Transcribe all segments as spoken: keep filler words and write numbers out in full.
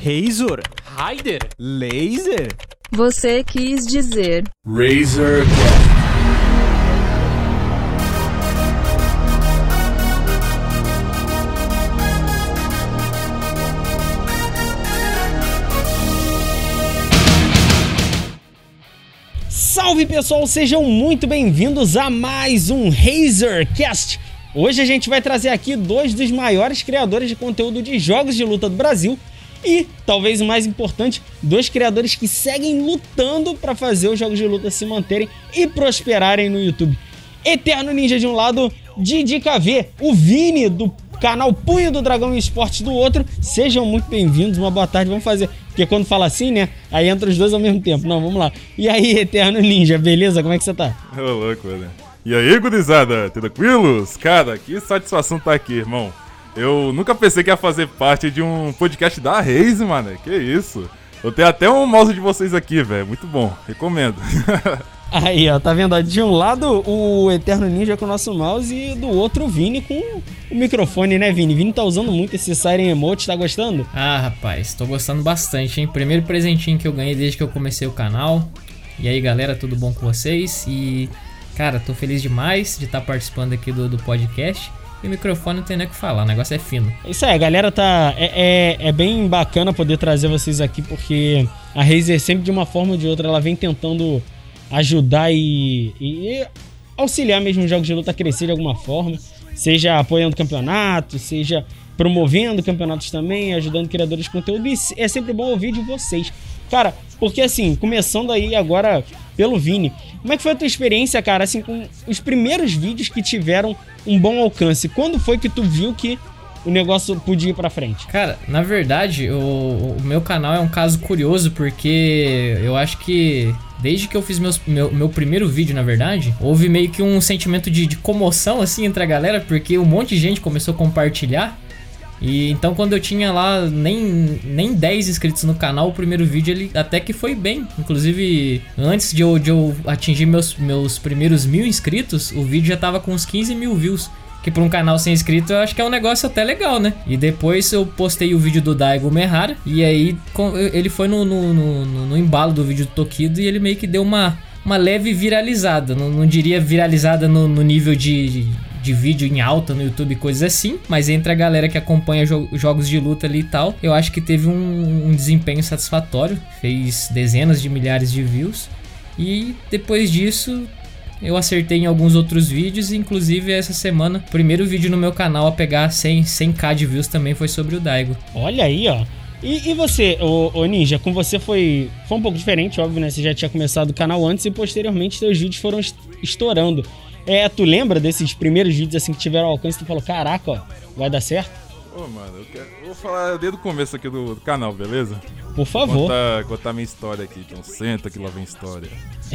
Razor, Raider, Laser. Você quis dizer Razorcast. Salve pessoal, sejam muito bem-vindos a mais um Razorcast. Hoje a gente vai trazer aqui dois dos maiores criadores de conteúdo de jogos de luta do Brasil e, talvez o mais importante, dois criadores que seguem lutando para fazer os jogos de luta se manterem e prosperarem no YouTube. Eterno Ninja de um lado, Didi K V, o Vini do canal Punho do Dragão Esportes do outro. Sejam muito bem-vindos, uma boa tarde, vamos fazer, porque quando fala assim, né, aí entra os dois ao mesmo tempo. Não, vamos lá. E aí, Eterno Ninja, beleza? Como é que você tá? Ô, louco, né? E aí, gurizada, tranquilos? Cara, que satisfação tá aqui, irmão. Eu nunca pensei que ia fazer parte de um podcast da Raze, mano. Que isso? Eu tenho até um mouse de vocês aqui, velho. Muito bom, recomendo. Aí, ó, tá vendo? De um lado o Eterno Ninja com o nosso mouse e do outro o Vini com o microfone, né, Vini? Vini tá usando muito esse Siren Emote, tá gostando? Ah, rapaz, tô gostando bastante, hein? Primeiro presentinho que eu ganhei desde que eu comecei o canal. E aí, galera, tudo bom com vocês? E, cara, tô feliz demais de estar participando aqui do, do podcast. E o microfone não tem nem o que falar, o negócio é fino. Isso aí, a galera tá... É, é, é bem bacana poder trazer vocês aqui, porque a Razer sempre, de uma forma ou de outra, ela vem tentando ajudar e, e auxiliar mesmo os jogos de luta a crescer de alguma forma, seja apoiando campeonatos, seja promovendo campeonatos também, ajudando criadores de conteúdo, e é sempre bom ouvir de vocês. Cara, porque assim, começando aí agora pelo Vini, como é que foi a tua experiência, cara, assim, com os primeiros vídeos que tiveram um bom alcance? Quando foi que tu viu que o negócio podia ir pra frente? Cara, na verdade, o, o meu canal é um caso curioso, porque eu acho que desde que eu fiz meus, meu, meu primeiro vídeo, na verdade, houve meio que um sentimento de, de comoção, assim, entre a galera, porque um monte de gente começou a compartilhar. E então quando eu tinha lá nem, nem dez inscritos no canal, o primeiro vídeo ele até que foi bem. Inclusive, antes de eu, de eu atingir meus, meus primeiros mil inscritos, o vídeo já tava com uns quinze mil views. Que pra um canal sem inscrito eu acho que é um negócio até legal, né? E depois eu postei o vídeo do Daigo Mehara, e aí ele foi no, no, no, no embalo do vídeo do Tokido, e ele meio que deu uma, uma leve viralizada. Não, não diria viralizada no, no nível de... de de vídeo em alta no YouTube, coisas assim, mas entre a galera que acompanha jo- jogos de luta ali e tal, eu acho que teve um, um desempenho satisfatório, fez dezenas de milhares de views, e depois disso eu acertei em alguns outros vídeos, inclusive essa semana, o primeiro vídeo no meu canal a pegar cem k de views também foi sobre o Daigo. Olha aí, ó. E, e você, ô, ô Ninja, com você foi, foi um pouco diferente, óbvio, né? Você já tinha começado o canal antes e posteriormente seus vídeos foram estourando. É, tu lembra desses primeiros vídeos assim que tiveram alcance e tu falou, caraca, ó, vai dar certo? Ô, mano, eu, quero... eu vou falar desde o começo aqui do, do canal, beleza? Por favor. Contar, contar minha história aqui, então senta que lá vem história.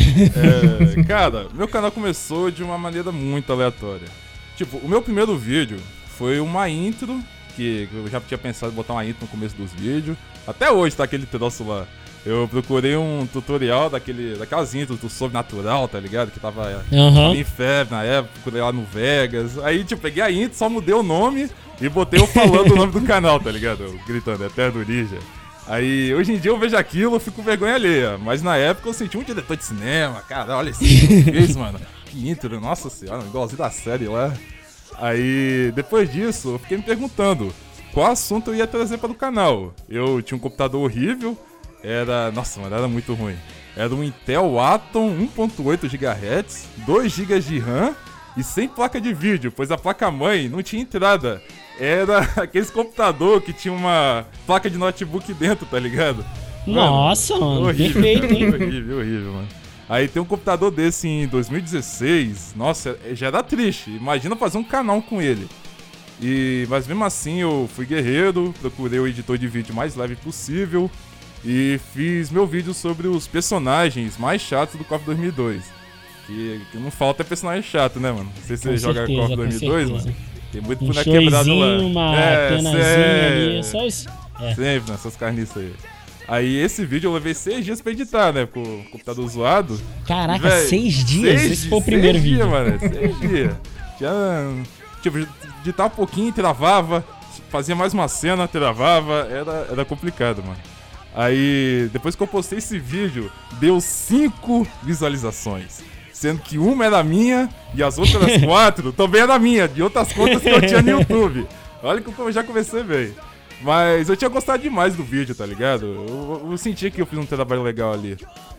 é, cara, meu canal começou de uma maneira muito aleatória. Tipo, o meu primeiro vídeo foi uma intro, que eu já tinha pensado em botar uma intro no começo dos vídeos. Até hoje tá aquele troço lá. Eu procurei um tutorial daquele, daquelas intros do Sobrenatural, tá ligado? Que tava, uhum. tava em febre na época, procurei lá no Vegas. Aí, tipo, peguei a intro, só mudei o nome e botei eu falando o nome do canal, tá ligado? Eu gritando, Eterno Ninja. Aí, hoje em dia eu vejo aquilo, eu fico com vergonha alheia. Mas na época eu senti um diretor de cinema, cara, olha isso que fez, mano. Que intro, nossa senhora, igualzinho da série lá. Aí, depois disso, eu fiquei me perguntando qual assunto eu ia trazer para o canal. Eu tinha um computador horrível. Era, nossa, mano, era muito ruim. Era um Intel Atom um ponto oito gigahertz, dois gigas de RAM e sem placa de vídeo, pois a placa-mãe não tinha entrada. Era aqueles computador que tinha uma placa de notebook dentro, tá ligado? Nossa, mano, horrível, perfeito, hein? Horrível, horrível, mano. Aí tem um computador desse em dois mil e dezesseis, nossa, já era triste. Imagina fazer um canal com ele. E, mas mesmo assim eu fui guerreiro, procurei o editor de vídeo mais leve possível. E fiz meu vídeo sobre os personagens mais chatos do C O F dois mil e dois. Que, que não falta é personagem chato, né, mano? Não sei se com você joga certeza, C O F dois mil e dois, mano. Tem muito um boneco quebrado lá. Uma é, penazinha ali, só isso. É. Sempre nessas carniças aí. Aí esse vídeo eu levei seis dias pra editar, né? Com o computador zoado. Caraca, Véi, seis dias? Seis, Esse foi o primeiro seis vídeo. Dias, mano, seis dias. Tinha, tipo, editar um pouquinho, travava. fazia mais uma cena, travava, era, era complicado, mano. Aí, depois que eu postei esse vídeo, deu cinco visualizações. Sendo que uma era minha e as outras quatro também era minha, de outras contas que eu tinha no YouTube. Olha que eu já comecei bem. Mas eu tinha gostado demais do vídeo, tá ligado? Eu, eu senti que eu fiz um trabalho legal ali.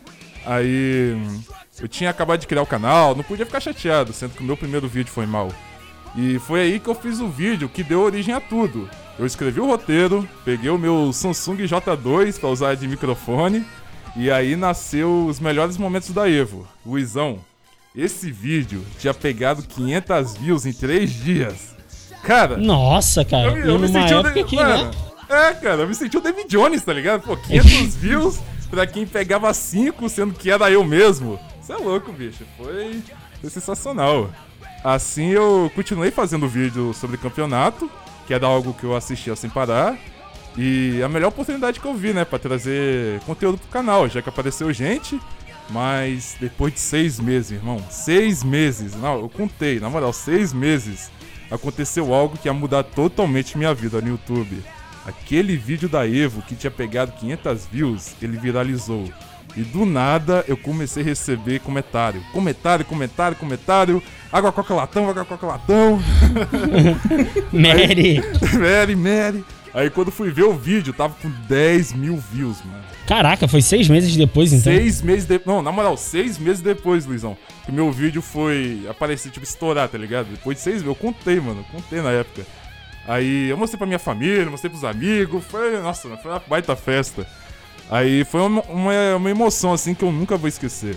Aí, eu tinha acabado de criar o canal, não podia ficar chateado, sendo que o meu primeiro vídeo foi mal. E foi aí que eu fiz o vídeo que deu origem a tudo. Eu escrevi o roteiro, peguei o meu Samsung J dois pra usar de microfone, e aí nasceu os melhores momentos da Evo. Luizão, esse vídeo tinha pegado quinhentas views em três dias. Cara... Nossa, cara. Eu, eu e me numa senti época o... que, Mano, né? É, cara, eu me senti o David Jones, tá ligado? Pô, quinhentas views pra quem pegava cinco, sendo que era eu mesmo. Isso é louco, bicho. Foi, foi sensacional. Assim eu continuei fazendo vídeo sobre campeonato, que era algo que eu assistia sem parar. E a melhor oportunidade que eu vi, né, pra trazer conteúdo pro canal, já que apareceu gente. Mas depois de seis meses, irmão, seis meses, não, eu contei, na moral, seis meses, aconteceu algo que ia mudar totalmente minha vida no YouTube. Aquele vídeo da Evo que tinha pegado quinhentas views, ele viralizou. E do nada eu comecei a receber comentário. Comentário, comentário, comentário. Água, coca, latão, água, coca, latão. Mary. Aí, Mary, Mary. Aí quando fui ver o vídeo, tava com dez mil views, mano. Caraca, foi seis meses depois, então? Seis meses depois. Não, na moral, seis meses depois, Luizão. Que meu vídeo foi aparecer, tipo, estourar, tá ligado? Depois de seis meses, eu contei, mano. Contei na época. Aí eu mostrei pra minha família, mostrei pros amigos. Foi, nossa, foi uma baita festa. Aí foi uma, uma, uma emoção, assim, que eu nunca vou esquecer.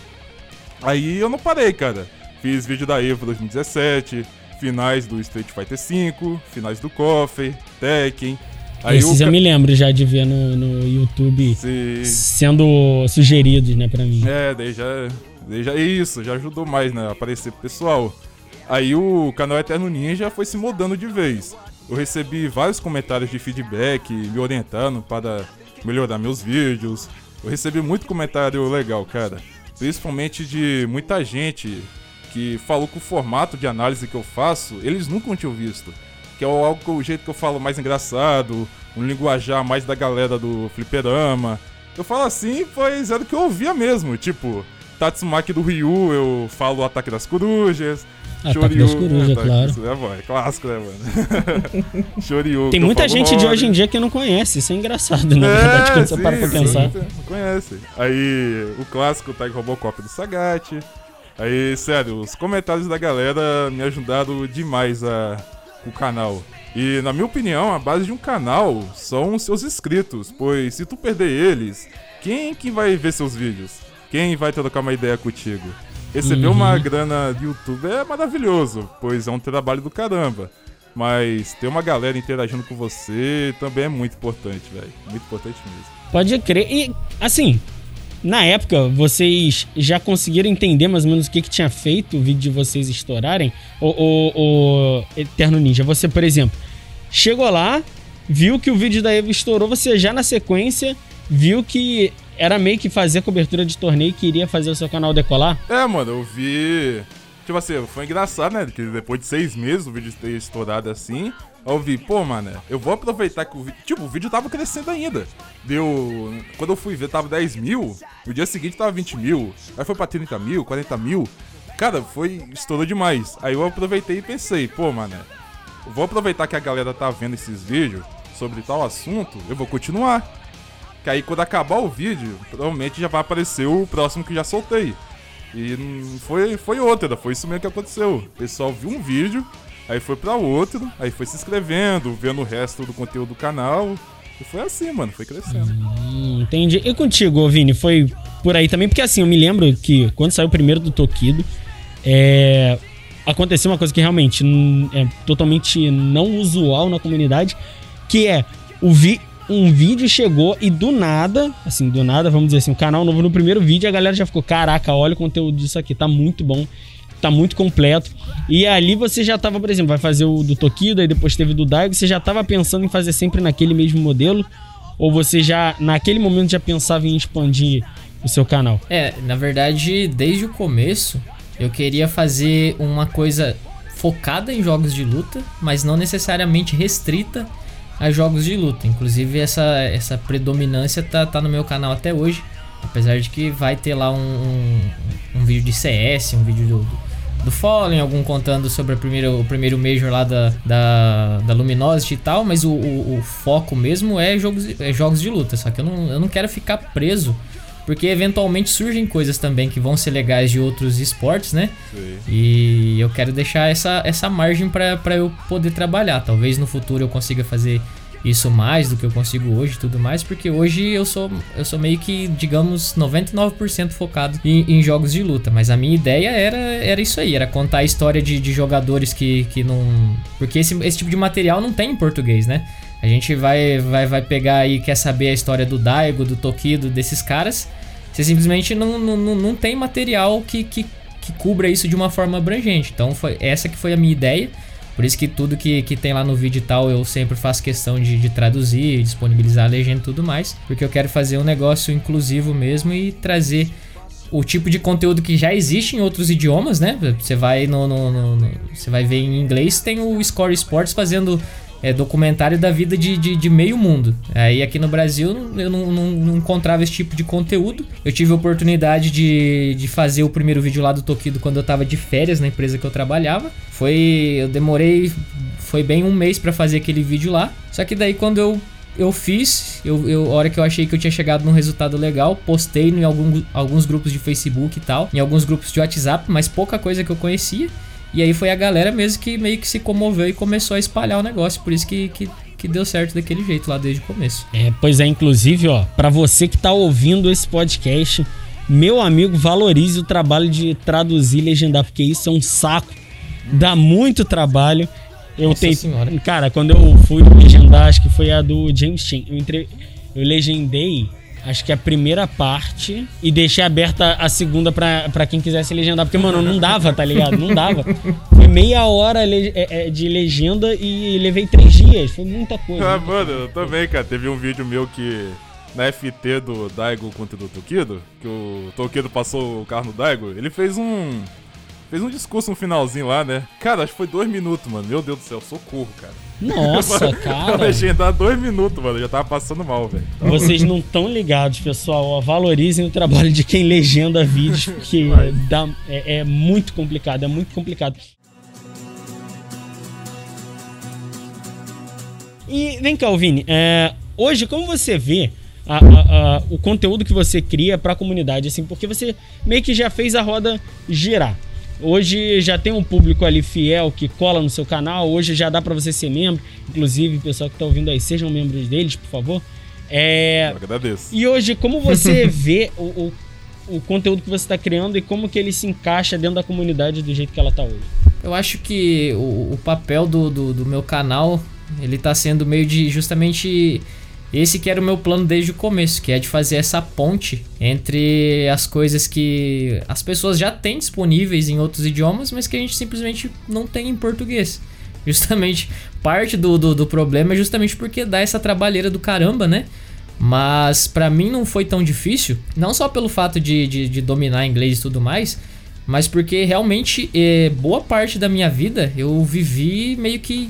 Aí eu não parei, cara. Fiz vídeo da Evo dois mil e dezessete, finais do Street Fighter cinco, finais do Coffee, Tekken. Aí Esses o... eu me lembro já de ver no, no YouTube Sim. sendo sugeridos, né, pra mim. É, daí já, daí já... Isso, já ajudou mais, né, a aparecer pro pessoal. Aí o canal Eterno Ninja foi se mudando de vez. Eu recebi vários comentários de feedback, me orientando para melhorar meus vídeos. Eu recebi muito comentário legal, cara. Principalmente de muita gente que falou que o formato de análise que eu faço, eles nunca tinham visto. Que é algo, o jeito que eu falo mais engraçado, um linguajar mais da galera do fliperama. Eu falo assim, pois era o que eu ouvia mesmo. Tipo, Tatsumaki do Ryu, eu falo o Ataque das Corujas. Ataque das Corujas, é, claro. Isso é, bom, é clássico, né, mano? Shoryu. Tem muita gente de hoje em dia que não conhece, isso é engraçado, na é, verdade, quando sim, você para pra pensar. Não conhece. Aí, o clássico Tiger Robocop do Sagat. Aí, sério, os comentários da galera me ajudaram demais a, o canal. E, na minha opinião, a base de um canal são os seus inscritos, pois se tu perder eles, quem que vai ver seus vídeos? Quem vai trocar uma ideia contigo? Receber uhum. uma grana do YouTube é maravilhoso, pois é um trabalho do caramba. Mas ter uma galera interagindo com você também é muito importante, velho. Muito importante mesmo. Pode crer. E, assim, na época, vocês já conseguiram entender mais ou menos o que, que tinha feito o vídeo de vocês estourarem? O, o, o Eterno Ninja, você, por exemplo, chegou lá, viu que o vídeo da Evo estourou, você já na sequência viu que era meio que fazer cobertura de torneio e queria fazer o seu canal decolar? É, mano, eu vi... Tipo assim, foi engraçado, né? Que depois de seis meses o vídeo ter estourado assim, eu vi, pô, mano, eu vou aproveitar que o vídeo... Tipo, o vídeo tava crescendo ainda. Deu... Quando eu fui ver, tava dez mil, no dia seguinte tava vinte mil, aí foi pra trinta mil, quarenta mil. Cara, foi... estourou demais. Aí eu aproveitei e pensei, pô, mano, eu vou aproveitar que a galera tá vendo esses vídeos sobre tal assunto, eu vou continuar. Que aí quando acabar o vídeo, provavelmente já vai aparecer o próximo que já soltei. E foi, foi outra, foi isso mesmo que aconteceu. O pessoal viu um vídeo, aí foi pra outro, aí foi se inscrevendo, vendo o resto do conteúdo do canal. E foi assim, mano, foi crescendo. Hum, entendi. E contigo, Vini, foi por aí também? Porque assim, eu me lembro que quando saiu o primeiro do Tokido, é... aconteceu uma coisa que realmente é totalmente não usual na comunidade, que é o vi... um vídeo chegou e do nada, assim, do nada, vamos dizer assim, um canal novo no primeiro vídeo, a galera já ficou, caraca, olha o conteúdo disso aqui, tá muito bom, tá muito completo. E ali você já tava, por exemplo, vai fazer o do Tokido, aí depois teve do Daigo, você já tava pensando em fazer sempre naquele mesmo modelo? Ou você já, naquele momento, já pensava em expandir o seu canal? É, na verdade, desde o começo, eu queria fazer uma coisa focada em jogos de luta, mas não necessariamente restrita a jogos de luta. Inclusive essa, essa predominância tá, tá no meu canal até hoje. Apesar de que vai ter lá um, um, um vídeo de C S, um vídeo do, do Fallen, algum contando sobre a primeira, o primeiro Major lá da, da, da Luminosity e tal. Mas o, o, o foco mesmo é jogos, é jogos de luta. Só que eu não, eu não quero ficar preso, porque eventualmente surgem coisas também que vão ser legais de outros esportes, né? Sim. E eu quero deixar essa, essa margem pra, pra eu poder trabalhar. Talvez no futuro eu consiga fazer isso mais do que eu consigo hoje e tudo mais, porque hoje eu sou, eu sou meio que, digamos, noventa e nove por cento focado em, em jogos de luta. Mas a minha ideia era, era isso aí, era contar a história de, de jogadores que, que não... Porque esse, esse tipo de material não tem em português, né? A gente vai, vai, vai pegar aí, quer saber a história do Daigo, do Tokido, desses caras. Você simplesmente não, não, não tem material que, que, que cubra isso de uma forma abrangente. Então foi, essa que foi a minha ideia. Por isso que tudo que, que tem lá no vídeo e tal, eu sempre faço questão de, de traduzir, disponibilizar a legenda e tudo mais. Porque eu quero fazer um negócio inclusivo mesmo e trazer o tipo de conteúdo que já existe em outros idiomas, né? Você vai, no, no, no, no, você vai ver em inglês, tem o Score Sports fazendo... É documentário da vida de, de, de meio mundo. Aí aqui no Brasil eu não, não, não encontrava esse tipo de conteúdo. Eu tive a oportunidade de, de fazer o primeiro vídeo lá do Tokido quando eu tava de férias na empresa que eu trabalhava. Foi... Eu demorei... Foi bem um mês pra fazer aquele vídeo lá. Só que daí quando eu, eu fiz, eu, eu, a hora que eu achei que eu tinha chegado num resultado legal, postei em algum, alguns grupos de Facebook e tal, em alguns grupos de WhatsApp, mas pouca coisa que eu conhecia. E aí foi a galera mesmo que meio que se comoveu e começou a espalhar o negócio. Por isso que, que, que deu certo daquele jeito lá desde o começo. É, pois é, inclusive, ó, pra você que tá ouvindo esse podcast, meu amigo, valorize o trabalho de traduzir e legendar, porque isso é um saco, dá muito trabalho. Eu Nossa tenho, senhora. Cara, quando eu fui legendar, acho que foi a do James Chan, eu, entre... eu legendei... Acho que a primeira parte e deixei aberta a segunda pra, pra quem quisesse legendar. Porque, mano, não dava, tá ligado? Não dava. Foi meia hora le- de legenda e levei três dias. Foi muita coisa. Ah, muita mano, coisa. eu também, cara. Teve um vídeo meu que... Na F T do Daigo contra do Tokido, que o Tokido passou o carro no Daigo, ele fez um... Fez um discurso no finalzinho lá, né? Cara, acho que foi dois minutos, mano. Meu Deus do céu, socorro, cara. Nossa, cara. Eu legendar dois minutos, mano. Eu já tava passando mal, velho. Vocês não estão ligados, pessoal. Ó, valorizem o trabalho de quem legenda vídeos, porque dá, é, é muito complicado, é muito complicado. E vem cá, Vini. É, hoje, como você vê a, a, a, o conteúdo que você cria pra comunidade? Assim, porque você meio que já fez a roda girar. Hoje já tem um público ali fiel que cola no seu canal. Hoje já dá pra você ser membro. Inclusive, pessoal que tá ouvindo aí, sejam membros deles, por favor. É... Eu agradeço. E hoje, como você vê o, o, o conteúdo que você tá criando e como que ele se encaixa dentro da comunidade do jeito que ela tá hoje? Eu acho que o, o papel do, do, do meu canal, ele tá sendo meio de justamente... Esse que era o meu plano desde o começo, que é de fazer essa ponte entre as coisas que as pessoas já têm disponíveis em outros idiomas, mas que a gente simplesmente não tem em português. Justamente, parte do, do, do problema é justamente porque dá essa trabalheira do caramba, né? Mas pra mim não foi tão difícil, não só pelo fato de, de, de dominar inglês e tudo mais, mas porque realmente é, boa parte da minha vida eu vivi meio que...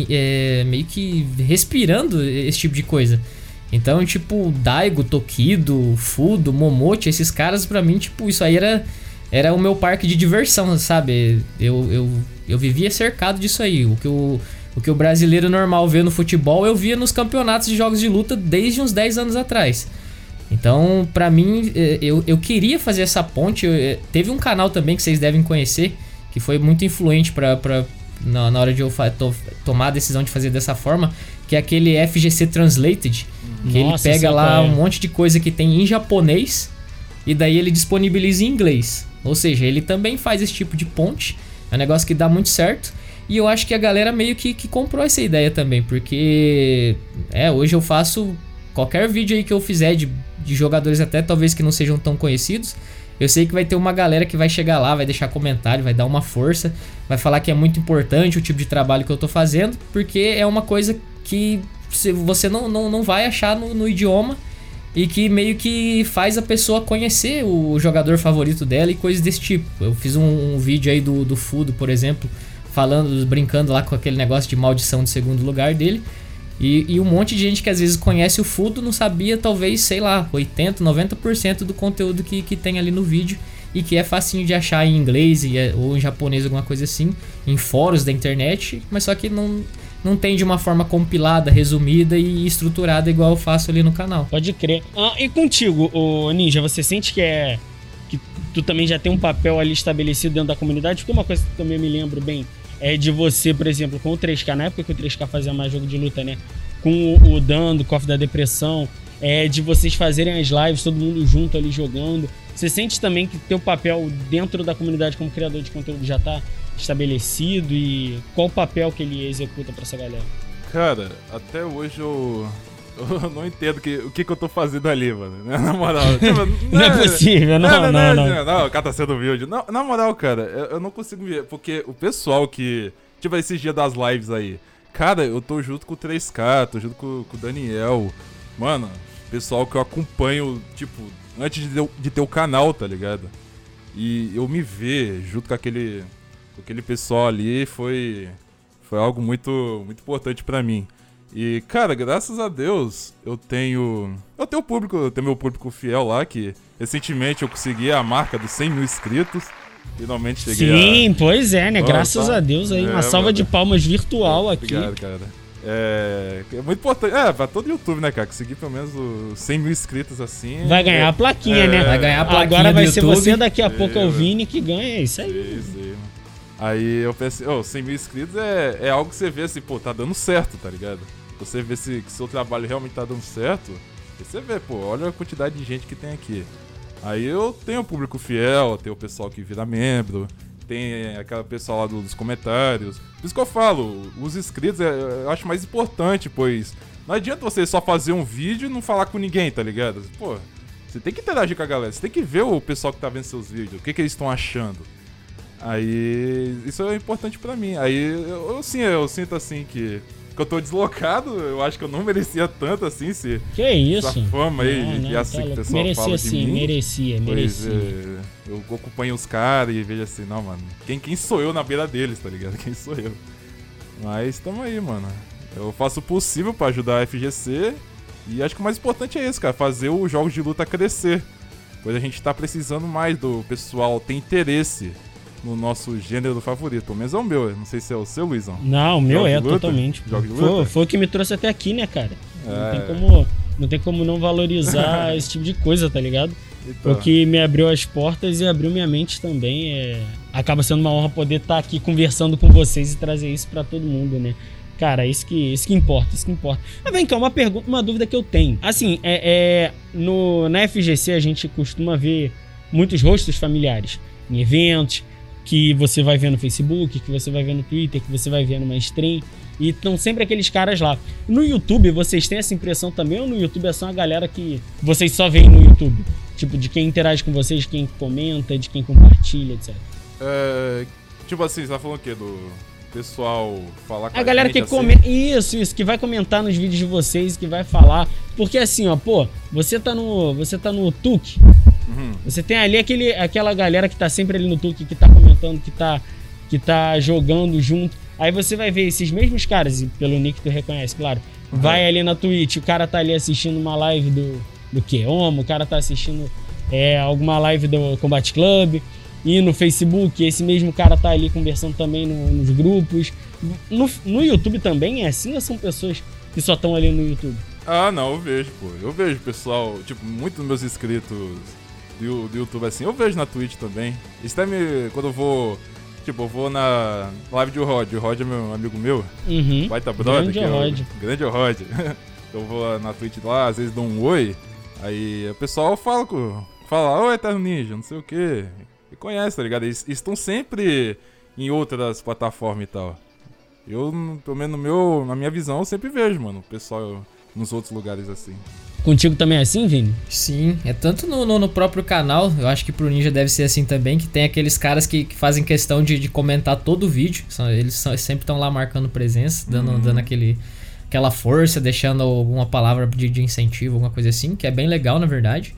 É, meio que respirando esse tipo de coisa. Então, tipo, Daigo, Tokido, Fudo, Momote, esses caras pra mim, tipo, isso aí era, era o meu parque de diversão, sabe? Eu, eu, eu vivia cercado disso aí. O que, o, o que o brasileiro normal vê no futebol, eu via nos campeonatos de jogos de luta desde uns dez anos atrás. Então, pra mim, eu, eu queria fazer essa ponte. Eu, teve um canal também que vocês devem conhecer, que foi muito influente pra... pra Na, na hora de eu fa- to- tomar a decisão de fazer dessa forma, que é aquele F G C Translated, que Nossa, ele pega lá é. um monte de coisa que tem em japonês e daí ele disponibiliza em inglês. Ou seja, ele também faz esse tipo de ponte, é um negócio que dá muito certo. E eu acho que a galera meio que, que comprou essa ideia também, porque é, hoje eu faço qualquer vídeo aí que eu fizer de, de jogadores até talvez que não sejam tão conhecidos. Eu sei que vai ter uma galera que vai chegar lá, vai deixar comentário, vai dar uma força, vai falar que é muito importante o tipo de trabalho que eu tô fazendo, porque é uma coisa que você não, não, não vai achar no, no idioma e que meio que faz a pessoa conhecer o jogador favorito dela e coisas desse tipo. Eu fiz um, um vídeo aí do, do Fudo, por exemplo, falando, brincando lá com aquele negócio de maldição de segundo lugar dele. E, e um monte de gente que às vezes conhece o Fudo não sabia, talvez, sei lá, oitenta, noventa por cento do conteúdo que, que tem ali no vídeo. E que é facinho de achar em inglês ou em japonês, alguma coisa assim, em fóruns da internet, mas só que não, não tem de uma forma compilada, resumida e estruturada igual eu faço ali no canal. Pode crer. Ah, e contigo, ô Ninja, você sente que é que tu também já tem um papel ali estabelecido dentro da comunidade? Porque uma coisa que eu também me lembro bem é de você, por exemplo, com o três K, na época que o três K fazia mais jogo de luta, né? Com o, o Dan, do Cofre da Depressão, é de vocês fazerem as lives, todo mundo junto ali jogando. Você sente também que teu papel dentro da comunidade como criador de conteúdo já tá estabelecido e qual o papel que ele executa pra essa galera? Cara, até hoje eu, eu não entendo que, o que, que eu tô fazendo ali, mano. Na moral. Tipo, não, não é possível, não, não, não. Não, não, não, não o cara tá sendo humilde. Não, na moral, cara, eu, eu não consigo ver, porque o pessoal que... Tipo, esses dias das lives aí. Cara, eu tô junto com o três K, tô junto com, com o Daniel. Mano, pessoal que eu acompanho, tipo... Antes de, de ter o canal, tá ligado? E eu me ver junto com aquele, com aquele pessoal ali foi, foi algo muito, muito importante pra mim. E, cara, graças a Deus, eu tenho... Eu tenho público, eu tenho meu público fiel lá, que recentemente eu consegui a marca dos cem mil inscritos. Finalmente cheguei Sim, a... pois é, né? Graças tá? a Deus aí, é, uma salva mano. de palmas virtual aqui. Obrigado, cara. É, é muito importante, é, pra todo YouTube, né, cara? Conseguir pelo menos os cem mil inscritos assim. Vai ganhar é, a plaquinha, é, né? Vai ganhar a plaquinha. Agora vai do ser YouTube. você, daqui a pouco é o É, Vini que ganha, é isso aí. Isso aí, mano. Aí eu pensei, ô, oh, cem mil inscritos é, é algo que você vê assim, pô, tá dando certo, tá ligado? Você vê se que seu trabalho realmente tá dando certo, aí você vê, pô, olha a quantidade de gente que tem aqui. Aí eu tenho o público fiel, tenho o pessoal que vira membro, tem aquela pessoal lá dos comentários. Por isso que eu falo, os inscritos eu acho mais importante, pois não adianta você só fazer um vídeo e não falar com ninguém, tá ligado? Pô, você tem que interagir com a galera, você tem que ver o pessoal que tá vendo seus vídeos, o que, que eles estão achando. Aí, isso é importante pra mim. Aí, eu, eu, sim, eu sinto assim que, que eu tô deslocado, eu acho que eu não merecia tanto assim, se que isso? essa fama aí, não, que não, assim tá que o pessoal merecia fala de sim, mim. merecia, merecia. Pois é, eu acompanho os caras e vejo assim, não, mano, quem, quem sou eu na beira deles, tá ligado? Quem sou eu? Mas tamo aí, mano. Eu faço o possível pra ajudar a F G C e acho que o mais importante é isso, cara, fazer os jogos de luta crescer. Pois a gente tá precisando mais do pessoal ter interesse no nosso gênero favorito. Pelo menos é o meu, não sei se é o seu, Luizão. Não, o meu Jogo é de luta? totalmente. Jogo de luta? Foi, foi o que me trouxe até aqui, né, cara? Não, É. tem como, não tem como não valorizar esse tipo de coisa, tá ligado? Então, O que me abriu as portas e abriu minha mente também. É... Acaba sendo uma honra poder estar aqui conversando com vocês e trazer isso pra todo mundo, né? Cara, isso que, isso que importa, isso que importa. Mas vem cá, uma pergunta, uma dúvida que eu tenho. Assim, é, é, no, na F G C a gente costuma ver muitos rostos familiares em eventos, que você vai ver no Facebook, que você vai ver no Twitter, que você vai ver numa stream. E estão sempre aqueles caras lá. No YouTube, vocês têm essa impressão também? Ou no YouTube é só uma galera que vocês só veem no YouTube? Tipo, de quem interage com vocês, de quem comenta, de quem compartilha, etcétera. É, tipo assim, você tá falando o quê? Do pessoal falar com a A galera gente, que assim? comenta. Isso, isso, que vai comentar nos vídeos de vocês, que vai falar. Porque assim, ó, pô, você tá no. Você tá no Tuque. Uhum. Você tem ali aquele, aquela galera que tá sempre ali no Tuque, que tá comentando, que tá, que tá jogando junto. Aí você vai ver esses mesmos caras, e pelo nick tu reconhece, claro. Uhum. Vai ali na Twitch, o cara tá ali assistindo uma live do, do Keoma, o cara tá assistindo é, alguma live do Combat Club. E no Facebook, esse mesmo cara tá ali conversando também no, nos grupos. No, no YouTube também é assim ou são pessoas que só estão ali no YouTube? Ah, não, eu vejo, pô. Eu vejo pessoal, tipo, muitos dos meus inscritos do, do YouTube assim, eu vejo na Twitch também. Isso até me. Quando eu vou. Tipo, eu vou na live de Rod. O Rod é meu amigo meu. Uhum. Baita brother. Grande que é o- Rod. Grande Rod. Eu vou na Twitch lá, às vezes dou um oi. Aí o pessoal fala com. Fala, oi, Eterno Ninja, não sei o quê. E conhece, tá ligado? Eles estão sempre em outras plataformas e tal. Eu, pelo menos no meu, na minha visão, eu sempre vejo, mano, o pessoal nos outros lugares assim. Contigo também é assim, Vini? Sim, é tanto no, no, no próprio canal, eu acho que pro Ninja deve ser assim também, que tem aqueles caras que, que fazem questão de, de comentar todo o vídeo, são, eles são, sempre estão lá marcando presença, dando, Uhum. dando aquele, aquela força, deixando alguma palavra de, de incentivo, alguma coisa assim, que é bem legal na verdade.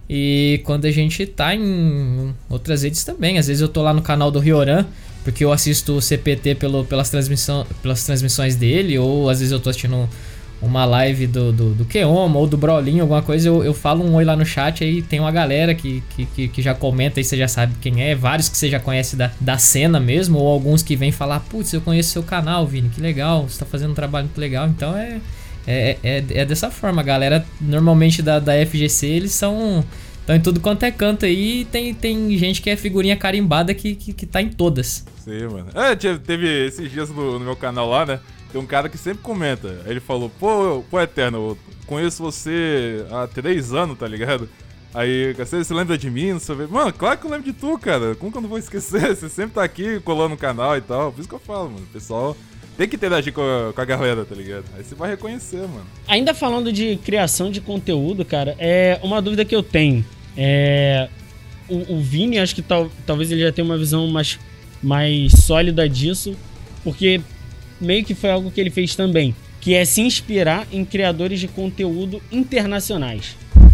E quando a gente tá em outras redes também, às vezes eu tô lá no canal do Rioran, porque eu assisto o C P T pelo, pelas, transmissão, pelas transmissões dele, ou às vezes eu tô assistindo uma live do, do, do Keoma ou do Brolinho, alguma coisa, eu, eu falo um oi lá no chat, aí tem uma galera que, que, que, que já comenta, aí você já sabe quem é, vários que você já conhece da, da cena mesmo, ou alguns que vêm falar, putz, eu conheço seu canal, Vini, que legal, você tá fazendo um trabalho muito legal, então é, é, é, é dessa forma, a galera normalmente da, da F G C, eles são... Então em tudo quanto é canto aí, tem, tem gente que é figurinha carimbada que, que, que tá em todas. Sim, mano. É, teve esses dias no, no meu canal lá, né? Tem um cara que sempre comenta. Aí ele falou, pô, pô, Eterno, eu conheço você há três anos, tá ligado? Aí, você se lembra de mim? Não sei. Mano, claro que eu lembro de tu, cara. Como que eu não vou esquecer? Você sempre tá aqui colando no canal e tal. Por isso que eu falo, mano. O pessoal tem que interagir com a, com a galera, tá ligado? Aí você vai reconhecer, mano. Ainda falando de criação de conteúdo, cara, é uma dúvida que eu tenho. É... O, o Vini, acho que tal, talvez ele já tenha uma visão mais, mais sólida disso, porque meio que foi algo que ele fez também, que é se inspirar em criadores de conteúdo internacionais.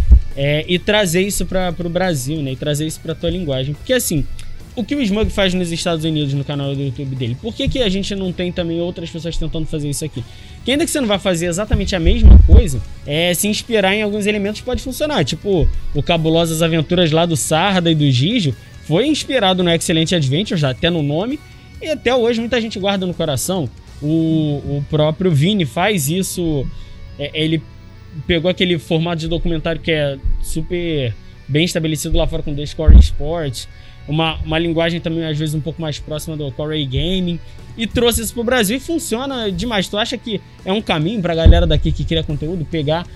É, e trazer isso para o Brasil, né? E trazer isso para tua linguagem. Porque assim, o que o Smug faz nos Estados Unidos no canal do YouTube dele, por que, que a gente não tem também outras pessoas tentando fazer isso aqui? Que ainda que você não vai fazer exatamente a mesma coisa, é, se inspirar em alguns elementos pode funcionar. Tipo, o Cabulosas Aventuras lá do Sarda e do Gijo foi inspirado no Excellent Adventures, até no nome, e até hoje muita gente guarda no coração. O, o próprio Vini faz isso, é, ele pegou aquele formato de documentário que é super bem estabelecido lá fora com The Score Sports, uma, uma linguagem também às vezes um pouco mais próxima do Core Gaming, e trouxe isso pro Brasil e funciona demais. Tu acha que é um caminho pra galera daqui que cria conteúdo pegar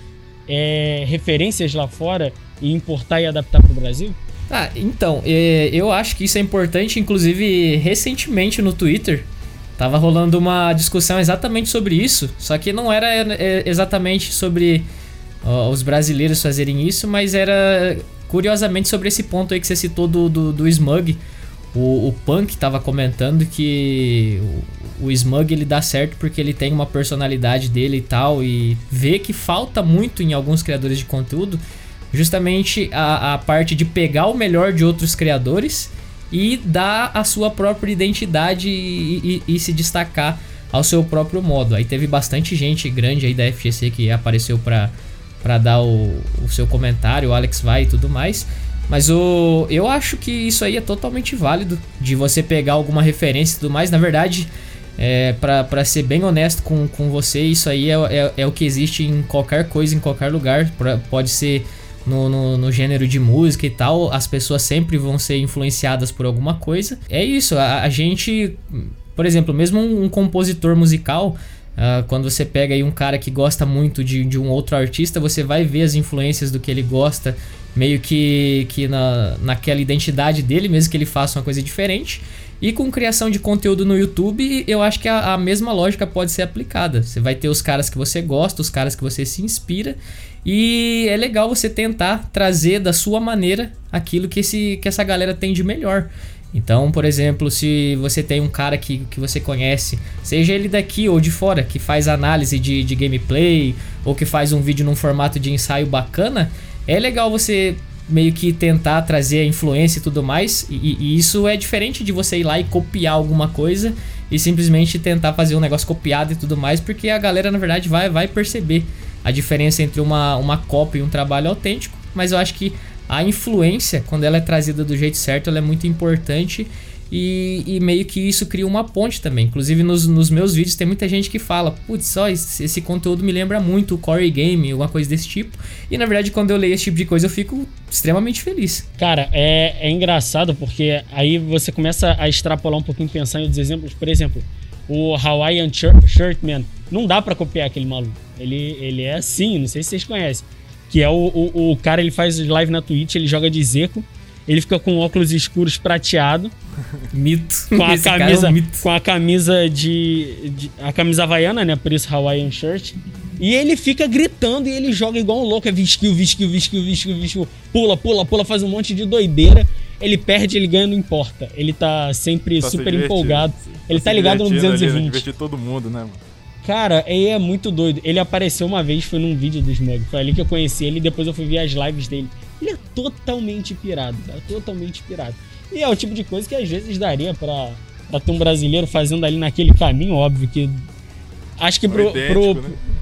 é, referências lá fora e importar e adaptar pro Brasil? Ah, então, é, eu acho que isso é importante, inclusive recentemente no Twitter tava rolando uma discussão exatamente sobre isso, só que não era é, exatamente sobre ó, os brasileiros fazerem isso, mas era curiosamente sobre esse ponto aí que você citou do, do, do Smug. O, o Punk tava comentando que o, o Smug ele dá certo porque ele tem uma personalidade dele e tal, e vê que falta muito em alguns criadores de conteúdo justamente a, a parte de pegar o melhor de outros criadores e dar a sua própria identidade e, e, e se destacar ao seu próprio modo. Aí teve bastante gente grande aí da F G C que apareceu pra, pra dar o, o seu comentário, o Alex vai e tudo mais. Mas o, eu acho que isso aí é totalmente válido, de você pegar alguma referência e tudo mais. Na verdade, é, pra, pra ser bem honesto com, com você, isso aí é, é, é o que existe em qualquer coisa, em qualquer lugar. Pra, pode ser no, no, no gênero de música e tal, as pessoas sempre vão ser influenciadas por alguma coisa. É isso, a, a gente, por exemplo, mesmo um, um compositor musical, uh, quando você pega aí um cara que gosta muito de, de um outro artista, você vai ver as influências do que ele gosta, meio que, que na, naquela identidade dele, mesmo que ele faça uma coisa diferente. E com criação de conteúdo no YouTube, eu acho que a, a mesma lógica pode ser aplicada. Você vai ter os caras que você gosta, os caras que você se inspira, e é legal você tentar trazer da sua maneira aquilo que, esse, que essa galera tem de melhor. Então, por exemplo, se você tem um cara que, que você conhece, seja ele daqui ou de fora, que faz análise de, de gameplay, ou que faz um vídeo num formato de ensaio bacana, é legal você meio que tentar trazer a influência e tudo mais, e, e isso é diferente de você ir lá e copiar alguma coisa e simplesmente tentar fazer um negócio copiado e tudo mais, porque a galera na verdade vai, vai perceber a diferença entre uma, uma cópia e um trabalho autêntico. Mas eu acho que a influência, quando ela é trazida do jeito certo, ela é muito importante. E, e meio que isso cria uma ponte também. Inclusive nos, nos meus vídeos tem muita gente que fala, putz, só esse, esse conteúdo me lembra muito o Core Game, alguma coisa desse tipo. E na verdade quando eu leio esse tipo de coisa eu fico extremamente feliz. Cara, é, é engraçado porque aí você começa a extrapolar um pouquinho, pensar em outros exemplos. Por exemplo, o Hawaiian Shirtman, não dá pra copiar aquele maluco. Ele, ele é assim, não sei se vocês conhecem. Que é o, o, o cara, ele faz live na Twitch, ele joga de Zeco. Ele fica com óculos escuros prateado. Mito. Com a Esse camisa, cara é um mito. com a camisa de, de... A camisa havaiana, né? Por isso Hawaiian Shirt. E ele fica gritando e ele joga igual um louco. É visquil, visquil, visquil, visquil, visquil. Pula, pula, pula, faz um monte de doideira. Ele perde, ele ganha, não importa. Ele tá sempre tá super empolgado. Ele tá, tá ligado no duzentos e vinte. Ali, divertir todo mundo, né, mano? Cara, ele é muito doido. Ele apareceu uma vez, foi num vídeo do Smug. Foi ali que eu conheci ele e depois eu fui ver as lives dele. Ele é totalmente pirado, cara. Totalmente pirado. E é o tipo de coisa que às vezes daria pra, pra ter um brasileiro fazendo ali naquele caminho, óbvio que... Acho que pro, idêntico, pro, né?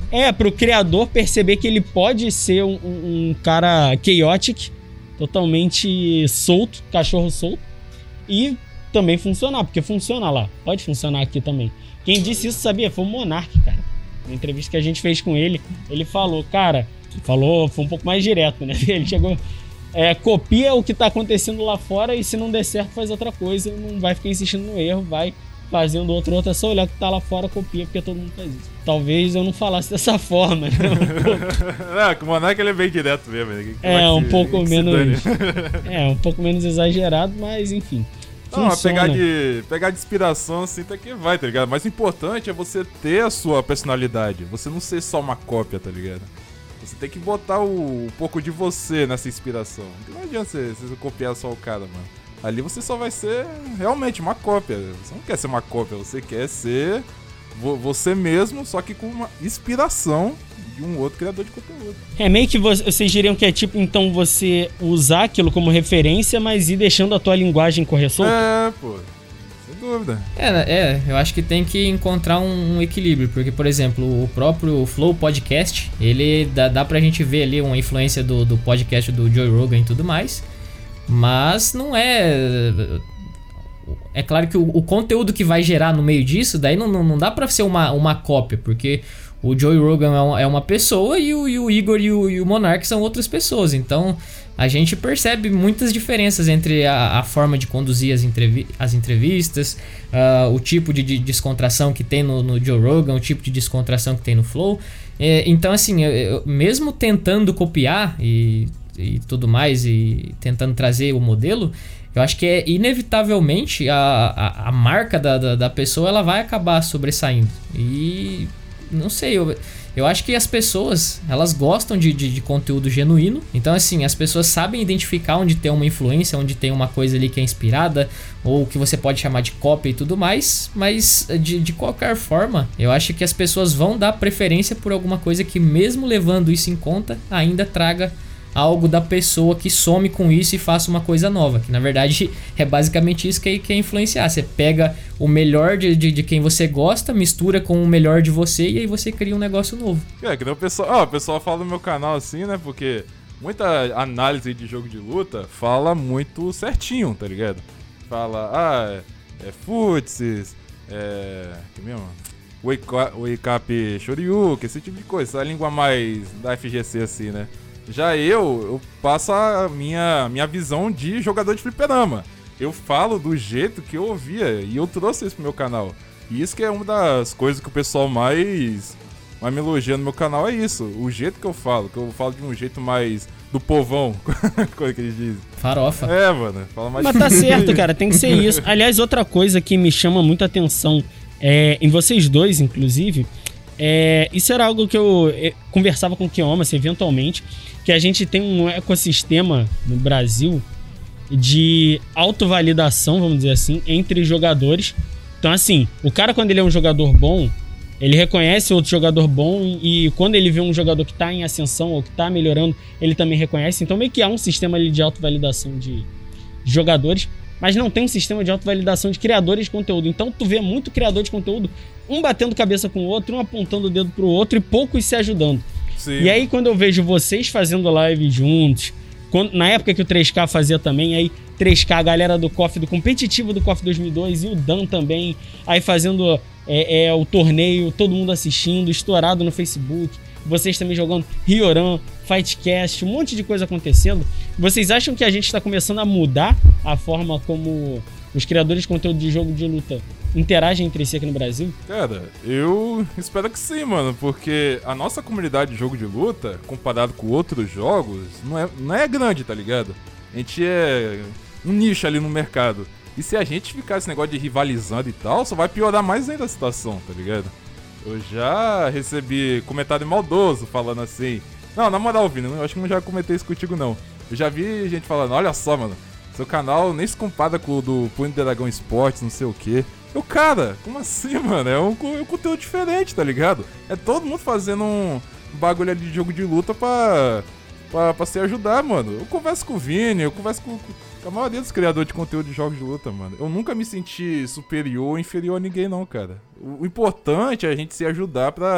É, pro criador perceber que ele pode ser um, um, um cara chaotic, totalmente solto, cachorro solto, e também funcionar, porque funciona lá. Pode funcionar aqui também. Quem disse isso, sabia? Foi o Monark, cara. Na entrevista que a gente fez com ele, ele falou, cara, falou, foi um pouco mais direto, né? Ele chegou, é, copia o que tá acontecendo lá fora e se não der certo faz outra coisa, não vai ficar insistindo no erro, vai fazendo outro, outro, é só olhar o que tá lá fora, copia, porque todo mundo faz isso. Talvez eu não falasse dessa forma, né? Um não, que o Monark ele é bem direto mesmo. Ele é, um se, pouco menos... é, um pouco menos exagerado, mas enfim. Não, mas pegar de, pegar de inspiração assim até que vai, tá ligado? Mas o importante é você ter a sua personalidade. Você não ser só uma cópia, tá ligado? Você tem que botar o, um pouco de você nessa inspiração. Não adianta você, você copiar só o cara, mano. Ali você só vai ser realmente uma cópia. Você não quer ser uma cópia, você quer ser vo, você mesmo, só que com uma inspiração de um outro criador de conteúdo. É meio que vocês diriam que é tipo, então, você usar aquilo como referência, mas ir deixando a tua linguagem correr solta? É, pô. Sem dúvida. É, é, eu acho que tem que encontrar um, um equilíbrio, porque, por exemplo, o próprio Flow Podcast, ele dá, dá pra gente ver ali uma influência do, do podcast do Joe Rogan e tudo mais, mas não é... É claro que o, o conteúdo que vai gerar no meio disso, daí não, não, não dá pra ser uma, uma cópia, porque o Joe Rogan é uma, é uma pessoa e o, e o Igor e o, e o Monark são outras pessoas. Então a gente percebe muitas diferenças entre a, a forma de conduzir as, entrevi- as entrevistas, uh, o tipo de, de descontração que tem no, no Joe Rogan, o tipo de descontração que tem no Flow. É, então assim, eu, eu, mesmo tentando copiar e, e tudo mais, e tentando trazer o modelo, eu acho que é inevitavelmente a, a, a marca da, da, da pessoa ela vai acabar sobressaindo. E não sei, eu, eu acho que as pessoas elas gostam de, de, de conteúdo genuíno. Então assim, as pessoas sabem identificar onde tem uma influência, onde tem uma coisa ali que é inspirada, ou que você pode chamar de cópia e tudo mais. Mas de, de qualquer forma, eu acho que as pessoas vão dar preferência por alguma coisa que, mesmo levando isso em conta, ainda traga algo da pessoa, que some com isso e faça uma coisa nova, que na verdade é basicamente isso que é, que é influenciar. Você pega o melhor de, de, de quem você gosta, mistura com o melhor de você e aí você cria um negócio novo. É, que nem o pessoal, ó, o pessoal fala no meu canal assim, né, porque muita análise de jogo de luta fala muito certinho, tá ligado? Fala, ah, é, é futsis, é, que mesmo? Wake up, wake up Shoryuken, esse tipo de coisa, essa língua mais da F G C assim, né? Já eu, eu passo a minha, minha visão de jogador de fliperama. Eu falo do jeito que eu ouvia e eu trouxe isso pro meu canal. E isso que é uma das coisas que o pessoal mais, mais me elogia no meu canal, é isso. O jeito que eu falo, que eu falo de um jeito mais do povão, como é que eles dizem? Farofa. É, mano, fala mais... Mas tá certo, cara, tem que ser isso. Aliás, outra coisa que me chama muita atenção, é, em vocês dois, inclusive... É, isso era algo que eu, eu conversava com o Kioma, assim, eventualmente, que a gente tem um ecossistema no Brasil de autovalidação, vamos dizer assim, entre jogadores. Então, assim, o cara, quando ele é um jogador bom, ele reconhece outro jogador bom e, e quando ele vê um jogador que tá em ascensão ou que tá melhorando, ele também reconhece. Então, meio que há um sistema ali de autovalidação de, de jogadores, mas não tem um sistema de autovalidação de criadores de conteúdo. Então, tu vê muito criador de conteúdo, um batendo cabeça com o outro, um apontando o dedo pro outro e poucos se ajudando. Sim. E aí, quando eu vejo vocês fazendo live juntos, quando, na época que o três K fazia também, aí três K, a galera do C O F, do competitivo do C O F dois mil e dois, e o Dan também, aí fazendo é, é, o torneio, todo mundo assistindo, estourado no Facebook, vocês também jogando Rioran, Fightcast, um monte de coisa acontecendo. Vocês acham que a gente está começando a mudar a forma como os criadores de conteúdo de jogo de luta interagem entre si aqui no Brasil? Cara, eu espero que sim, mano, porque a nossa comunidade de jogo de luta, comparado com outros jogos, não é, não é grande, tá ligado? A gente é um nicho ali no mercado. E se a gente ficar esse negócio de rivalizando e tal, só vai piorar mais ainda a situação, tá ligado? Eu já recebi comentário maldoso falando assim... Não, na moral, Vini, eu acho que não já comentei isso contigo, não. Eu já vi gente falando, olha só, mano, seu canal nem se compara com o do Punho do Dragão Esportes, não sei o quê. Eu, cara, como assim, mano? É um, é um conteúdo diferente, tá ligado? É todo mundo fazendo um bagulho ali de jogo de luta pra, pra, pra se ajudar, mano. Eu converso com o Vini, eu converso com, com a maioria dos criadores de conteúdo de jogos de luta, mano. Eu nunca me senti superior ou inferior a ninguém, não, cara. O, o importante é a gente se ajudar pra,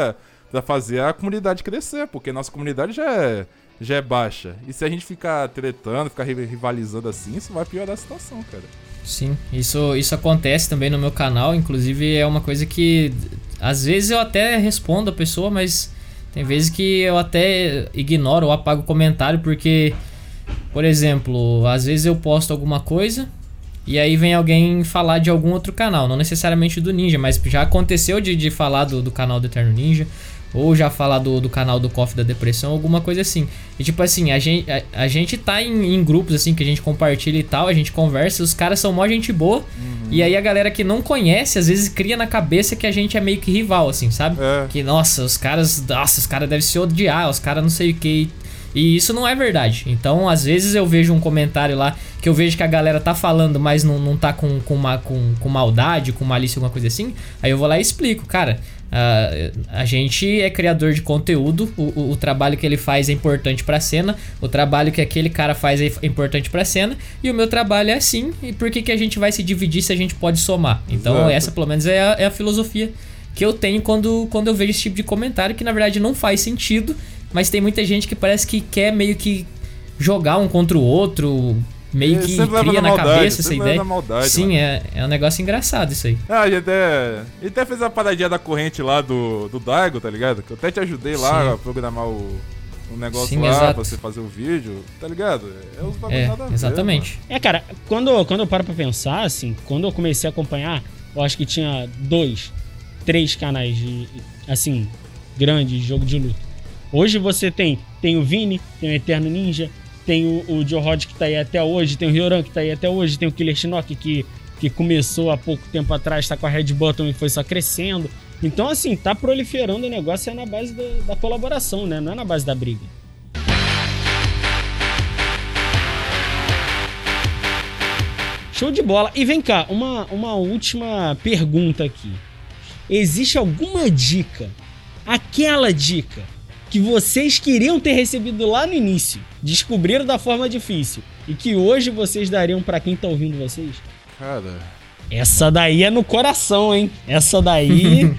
pra fazer a comunidade crescer, porque nossa comunidade já é, já é baixa. E se a gente ficar tretando, ficar rivalizando assim, isso vai piorar a situação, cara. Sim, isso, isso acontece também no meu canal, inclusive é uma coisa que às vezes eu até respondo a pessoa, mas tem vezes que eu até ignoro ou apago o comentário, porque, por exemplo, às vezes eu posto alguma coisa e aí vem alguém falar de algum outro canal, não necessariamente do Ninja, mas já aconteceu de, de falar do, do canal do Eterno Ninja, ou já falar do, do canal do Coffee da Depressão, alguma coisa assim. E tipo assim, a gente, a, a gente tá em, em grupos assim, que a gente compartilha e tal, a gente conversa, os caras são mó gente boa, uhum. E aí a galera que não conhece, às vezes cria na cabeça que a gente é meio que rival, assim, sabe? É. Que, nossa, os caras, nossa, os caras devem se odiar, os caras não sei o que. E isso não é verdade. Então, às vezes eu vejo um comentário lá que eu vejo que a galera tá falando, mas não, não tá com, com, uma, com, com maldade, com malícia, alguma coisa assim. Aí eu vou lá e explico, cara. Uh, a gente é criador de conteúdo, o, o, o trabalho que ele faz é importante pra cena, o trabalho que aquele cara faz é importante pra cena, e o meu trabalho é assim, e por que, que a gente vai se dividir se a gente pode somar? Então Exato. Essa pelo menos é a, é a filosofia que eu tenho quando, quando eu vejo esse tipo de comentário, que na verdade não faz sentido, mas tem muita gente que parece que quer meio que jogar um contra o outro, meio que cria na maldade, cabeça essa ideia. Maldade, Sim, é, é um negócio engraçado isso aí. Ah, e até, e até fez a paradinha da corrente lá do, do Daigo, tá ligado? Que eu até te ajudei lá Sim. a programar o, o negócio Sim, lá exato. Pra você fazer o vídeo, tá ligado? É os bagulho é, nada a ver, exatamente. Mano. É, cara, quando, quando eu paro pra pensar, assim, quando eu comecei a acompanhar, eu acho que tinha dois, três canais de, assim, grandes de jogo de luta. Hoje você tem, tem o Vini, tem o Eterno Ninja, tem o, o Joe Rod que tá aí até hoje, tem o Ryoran que tá aí até hoje, tem o Killer Shinnok que, que começou há pouco tempo atrás, tá com a Red Button e foi só crescendo. Então, assim, tá proliferando o negócio é na base da, da colaboração, né? Não é na base da briga. Show de bola. E vem cá, uma, uma última pergunta aqui. Existe alguma dica, aquela dica que vocês queriam ter recebido lá no início, descobriram da forma difícil, e que hoje vocês dariam pra quem tá ouvindo vocês? Cara... Essa daí é no coração, hein? Essa daí...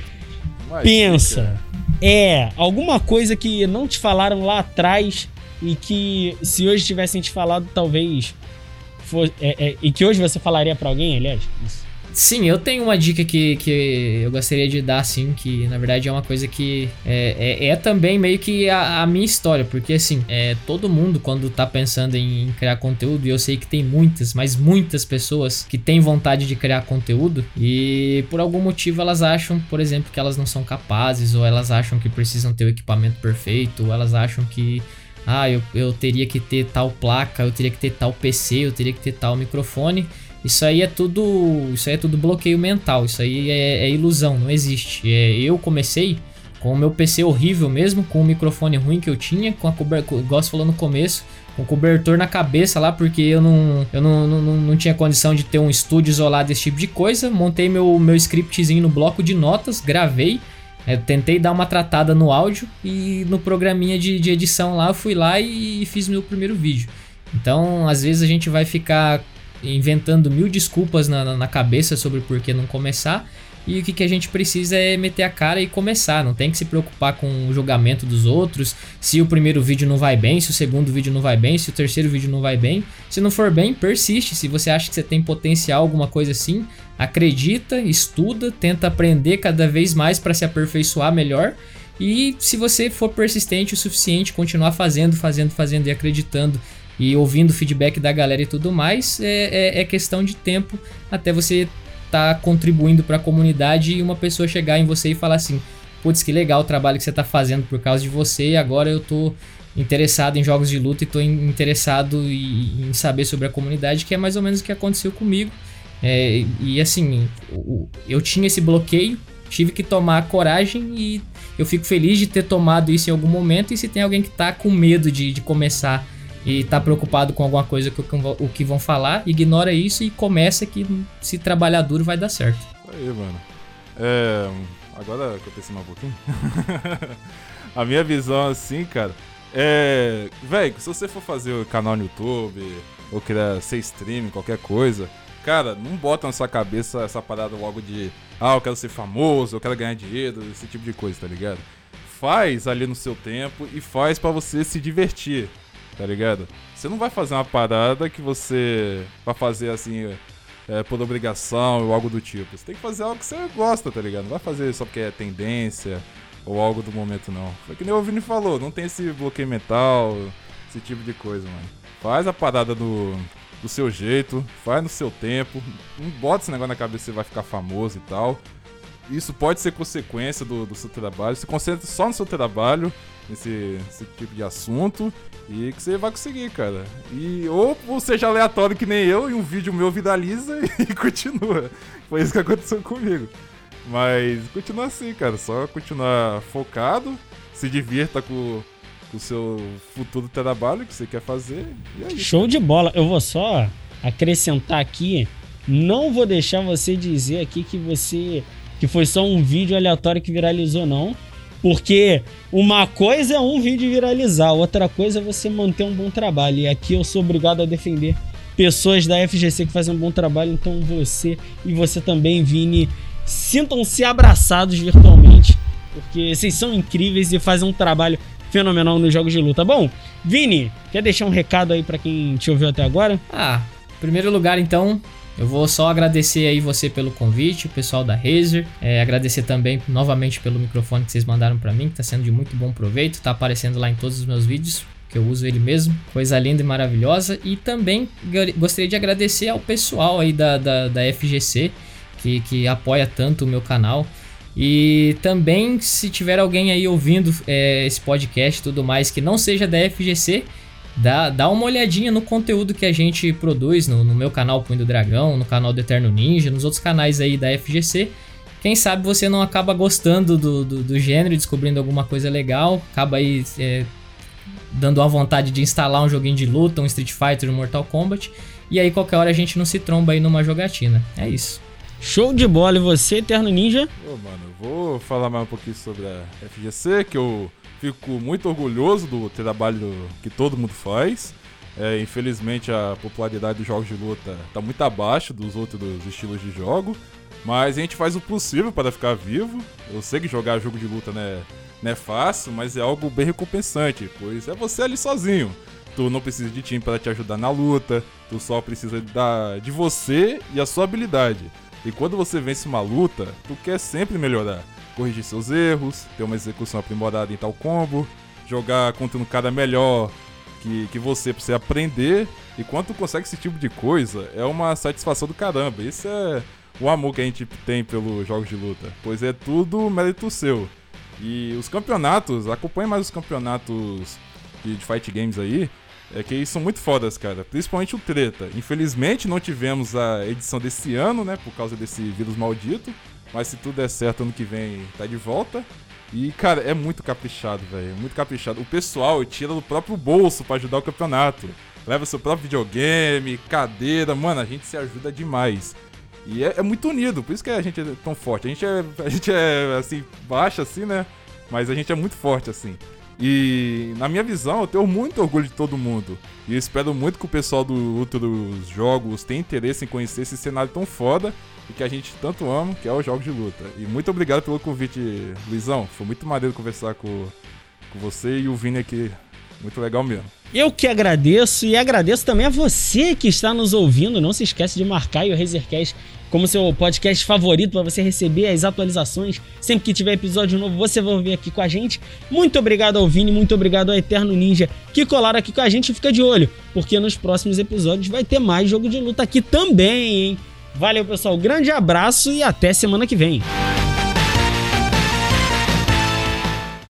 pensa. É, alguma coisa que não te falaram lá atrás e que se hoje tivessem te falado, talvez... For, é, é, e que hoje você falaria pra alguém, aliás? Isso. Sim, eu tenho uma dica que, que eu gostaria de dar, assim, que na verdade é uma coisa que é, é, é também meio que a, a minha história, porque assim, é, todo mundo quando tá pensando em criar conteúdo, e eu sei que tem muitas, mas muitas pessoas que têm vontade de criar conteúdo e por algum motivo elas acham, por exemplo, que elas não são capazes, ou elas acham que precisam ter o equipamento perfeito, ou elas acham que ah, eu, eu teria que ter tal placa, eu teria que ter tal P C, eu teria que ter tal microfone. Isso aí é tudo, isso aí é tudo bloqueio mental, isso aí é, é ilusão, não existe. É, eu comecei com o meu P C horrível mesmo, com o microfone ruim que eu tinha, com a cobertura, igual você falou no começo, com o cobertor na cabeça lá, porque eu não, eu não, não, não tinha condição de ter um estúdio isolado desse tipo de coisa. Montei meu, meu scriptzinho no bloco de notas, gravei, é, tentei dar uma tratada no áudio e no programinha de, de edição lá, eu fui lá e, e fiz meu primeiro vídeo. Então, às vezes a gente vai ficar inventando mil desculpas na, na, na cabeça sobre por que não começar, e o que, que a gente precisa é meter a cara e começar. Não tem que se preocupar com o julgamento dos outros, se o primeiro vídeo não vai bem, se o segundo vídeo não vai bem, se o terceiro vídeo não vai bem. Se não for bem, persiste. Se você acha que você tem potencial, alguma coisa assim, acredita, estuda, tenta aprender cada vez mais para se aperfeiçoar melhor. E se você for persistente o suficiente, continuar fazendo, fazendo, fazendo e acreditando e ouvindo o feedback da galera e tudo mais, é, é, é questão de tempo até você tá contribuindo para a comunidade e uma pessoa chegar em você e falar assim: putz, que legal o trabalho que você tá fazendo por causa de você, e agora eu tô interessado em jogos de luta e tô interessado em, em saber sobre a comunidade, que é mais ou menos o que aconteceu comigo. É, e assim, eu tinha esse bloqueio, tive que tomar coragem e eu fico feliz de ter tomado isso em algum momento. E se tem alguém que tá com medo de, de começar e tá preocupado com alguma coisa que o que vão falar, ignora isso e começa, que se trabalhar duro vai dar certo. Aí, mano. É, agora que eu pensei mais um pouquinho. A minha visão assim, cara, é... Véi, se você for fazer o canal no YouTube ou querer ser stream, qualquer coisa, cara, não bota na sua cabeça essa parada logo de ah, eu quero ser famoso, eu quero ganhar dinheiro, esse tipo de coisa, tá ligado? faz ali no seu tempo e faz pra você se divertir, tá ligado? Você não vai fazer uma parada que você vai fazer assim, é, por obrigação ou algo do tipo. Você tem que fazer algo que você gosta, tá ligado? Não vai fazer só porque é tendência ou algo do momento, não. Foi que nem o Vini falou, não tem esse bloqueio mental, esse tipo de coisa, mano. Faz a parada do, do seu jeito, faz no seu tempo, não bota esse negócio na cabeça que você vai ficar famoso e tal. Isso pode ser consequência do, do seu trabalho, se concentra só no seu trabalho, nesse, nesse tipo de assunto, e que você vai conseguir, cara. E, ou seja aleatório que nem eu, e um vídeo meu viraliza e continua. Foi isso que aconteceu comigo. Mas continua assim, cara, só continuar focado, se divirta com o seu futuro trabalho que você quer fazer. E é isso. Show de bola. Eu vou só acrescentar aqui, não vou deixar você dizer aqui que você que foi só um vídeo aleatório que viralizou, não. Porque uma coisa é um vídeo viralizar, outra coisa é você manter um bom trabalho. E aqui eu sou obrigado a defender pessoas da F G C que fazem um bom trabalho. Então você e você também, Vini, sintam-se abraçados virtualmente, porque vocês são incríveis e fazem um trabalho fenomenal nos jogos de luta. Bom, Vini, quer deixar um recado aí pra quem te ouviu até agora? Ah, em primeiro lugar, então, eu vou só agradecer aí você pelo convite, o pessoal da Razer, é, agradecer também novamente pelo microfone que vocês mandaram pra mim, que tá sendo de muito bom proveito, tá aparecendo lá em todos os meus vídeos, que eu uso ele mesmo, coisa linda e maravilhosa. E também gostaria de agradecer ao pessoal aí da, da, da F G C, que, que apoia tanto o meu canal. E também, se tiver alguém aí ouvindo é, esse podcast e tudo mais que não seja da F G C, dá, dá uma olhadinha no conteúdo que a gente produz no, no meu canal Punho do Dragão, no canal do Eterno Ninja, nos outros canais aí da F G C. Quem sabe você não acaba gostando do, do, do gênero, descobrindo alguma coisa legal, acaba aí é, dando uma vontade de instalar um joguinho de luta, um Street Fighter, um Mortal Kombat, e aí qualquer hora a gente não se tromba aí numa jogatina. É isso. Show de bola. E você, Eterno Ninja? Ô, mano, eu vou falar mais um pouquinho sobre a F G C, que eu fico muito orgulhoso do trabalho que todo mundo faz. É, infelizmente a popularidade dos jogos de luta tá muito abaixo dos outros estilos de jogo, mas a gente faz o possível para ficar vivo. Eu sei que jogar jogo de luta né, não é fácil, mas é algo bem recompensante, pois é você ali sozinho. Tu não precisa de time para te ajudar na luta, tu só precisa da, de você e a sua habilidade. E quando você vence uma luta, tu quer sempre melhorar, corrigir seus erros, ter uma execução aprimorada em tal combo, jogar contra um cara melhor que, que você pra você aprender. E quando tu consegue esse tipo de coisa, é uma satisfação do caramba. Esse é o amor que a gente tem pelos jogos de luta, pois é tudo mérito seu. E os campeonatos, acompanhe mais os campeonatos de, de fight games aí, é que eles são muito fodas, cara. Principalmente o Treta. Infelizmente não tivemos a edição desse ano, né? Por causa desse vírus maldito. Mas se tudo der certo, ano que vem tá de volta. E, cara, é muito caprichado, velho. Muito caprichado. O pessoal tira do próprio bolso pra ajudar o campeonato. Leva seu próprio videogame, cadeira. Mano, a gente se ajuda demais. E é, é muito unido. Por isso que a gente é tão forte. A gente é, a gente é assim, baixa assim, né? Mas a gente é muito forte, assim. E na minha visão, eu tenho muito orgulho de todo mundo. E eu espero muito que o pessoal do outros jogos tenha interesse em conhecer esse cenário tão foda e que a gente tanto ama, que é os jogos de luta. E muito obrigado pelo convite, Luizão. Foi muito maneiro conversar com, com você e o Vini aqui. Muito legal mesmo. Eu que agradeço e agradeço também a você que está nos ouvindo. Não se esquece de marcar aí o RazerCast como seu podcast favorito para você receber as atualizações. Sempre que tiver episódio novo, você vai ouvir aqui com a gente. Muito obrigado ao Vini, muito obrigado ao Eterno Ninja que colaram aqui com a gente. Fica de olho, porque nos próximos episódios vai ter mais jogo de luta aqui também, hein? Valeu, pessoal. Grande abraço e até semana que vem.